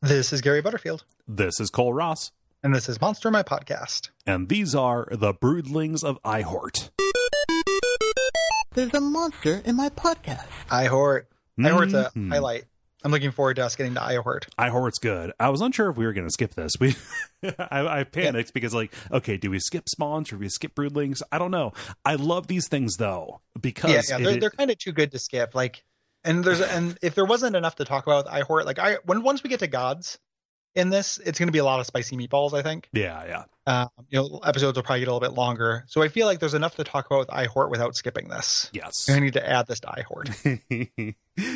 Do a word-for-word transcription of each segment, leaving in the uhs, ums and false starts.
This is Gary Butterfield. This is Cole Ross. And this is Monster My Podcast. And these are the Broodlings of Ihort. There's a monster in my podcast. Ihort. Mm-hmm. Ihort's a highlight. I'm looking forward to us getting to Ihort. Ihort's good. I was unsure if we were going to skip this. We, I, I panicked yeah. because, like, okay, do we skip spawns or do we skip broodlings? I don't know. I love these things though because yeah, yeah, it, they're, they're kind of too good to skip. Like, and there's and if there wasn't enough to talk about with Ihort, like I when once we get to gods in this, it's going to be a lot of spicy meatballs. I think. Yeah, yeah. Um, you know, episodes will probably get a little bit longer, so I feel like there's enough to talk about with Ihort without skipping this. Yes, I need to add this to Ihort.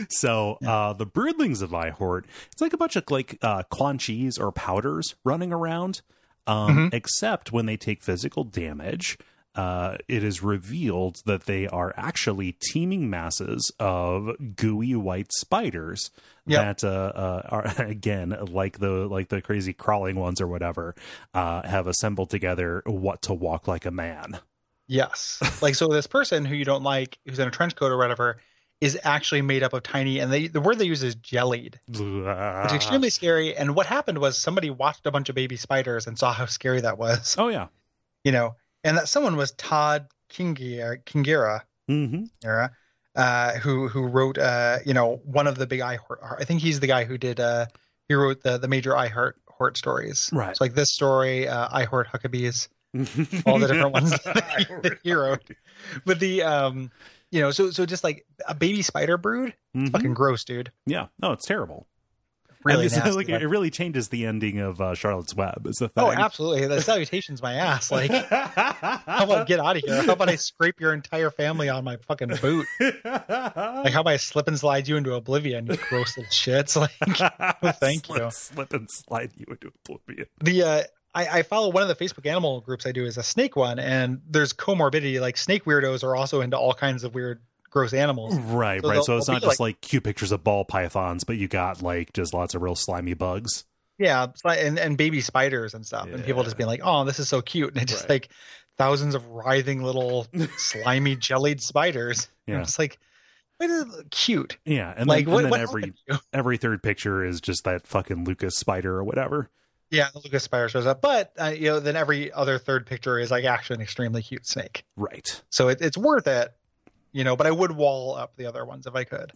So yeah. uh, the broodlings of Ihort, it's like a bunch of like uh, quan chis or powders running around, um, mm-hmm. except when they take physical damage. Uh, it is revealed that they are actually teeming masses of gooey white spiders yep. that, uh, uh, are again like the like the crazy crawling ones or whatever, uh, have assembled together what to walk like a man. Yes, like so. This person who you don't like, who's in a trench coat or whatever, is actually made up of tiny, and they the word they use is jellied. It's extremely scary. And what happened was somebody watched a bunch of baby spiders and saw how scary that was. Oh yeah, you know. And that someone was Todd Kingira, Kingira mm-hmm. era, uh, who who wrote, uh, you know, one of the big iHeart. I think he's the guy who did. Uh, he wrote the the major iHeart Hort stories. Right. So like this story, uh, iHeart Huckabees, all the different ones that he, that he wrote. But the, um, you know, so so just like a baby spider brood, mm-hmm. it's fucking gross, dude. Yeah. No, it's terrible. Really nasty, nasty, like, like, it really changes the ending of uh, Charlotte's Web. Is the thing. Oh, absolutely. The salutation's my ass. Like, how about get out of here? How about I scrape your entire family on my fucking boot? Like, how about I slip and slide you into oblivion, you gross little shits? Like, well, thank slip, you. Slip and slide you into oblivion. The uh, I, I follow one of the Facebook animal groups I do is a snake one, and there's comorbidity. Like, snake weirdos are also into all kinds of weird gross animals. Right, so right. So it's not just like, like cute cute pictures of ball pythons, but you got like just lots of real slimy bugs. Yeah, and, and baby spiders and stuff. Yeah. And people just being like, oh, this is so cute. And it's just right. like thousands of writhing little slimy jellied spiders. Yeah. And it's like, what is cute? Yeah. And like, then, what, and then what every every third picture is just that fucking Lucas spider or whatever. Yeah, the Lucas spider shows up. But, uh, you know, then every other third picture is like actually an extremely cute snake. Right. So it, it's worth it. You know, but I would wall up the other ones if I could.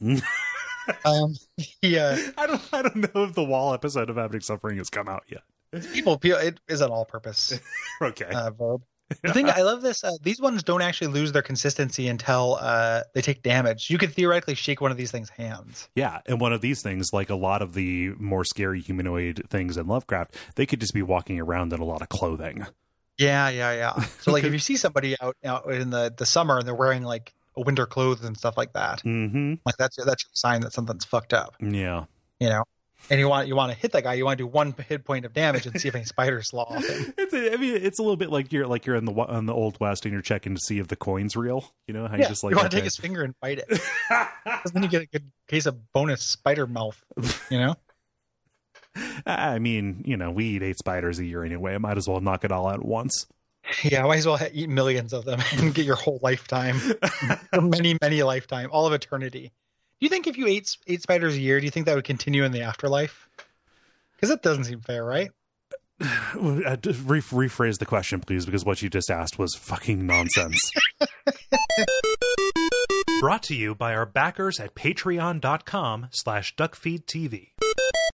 um, yeah, I don't. I don't know if the wall episode of Happening Suffering has come out yet. People, people it is an all-purpose. Okay. Uh, verb. The thing I love this. Uh, these ones don't actually lose their consistency until uh, they take damage. You could theoretically shake one of these things' hands. Yeah, and one of these things, like a lot of the more scary humanoid things in Lovecraft, they could just be walking around in a lot of clothing. Yeah, yeah, yeah. So, like, if you see somebody out, out in the, the summer and they're wearing like winter clothes and stuff like that, mm-hmm. like that's that's a sign that something's fucked up. Yeah, you know. And you want you want to hit that guy. You want to do one hit point of damage and see if any spiders slaw off him. It's a, I mean, it's a little bit like you're like you're in the on the Old West and you're checking to see if the coin's real. You know how yeah, you just like you want to okay. take his finger and bite it, because then you get a good case of bonus spider mouth. You know. I mean, you know, we eat eight spiders a year anyway. I might as well knock it all out at once. Yeah, might as well eat millions of them and get your whole lifetime, many, many lifetime, all of eternity. Do you think if you ate eight spiders a year, do you think that would continue in the afterlife? Because that doesn't seem fair, right? Uh, re- rephrase the question, please, because what you just asked was fucking nonsense. Brought to you by our backers at patreon.com slash duckfeedtv.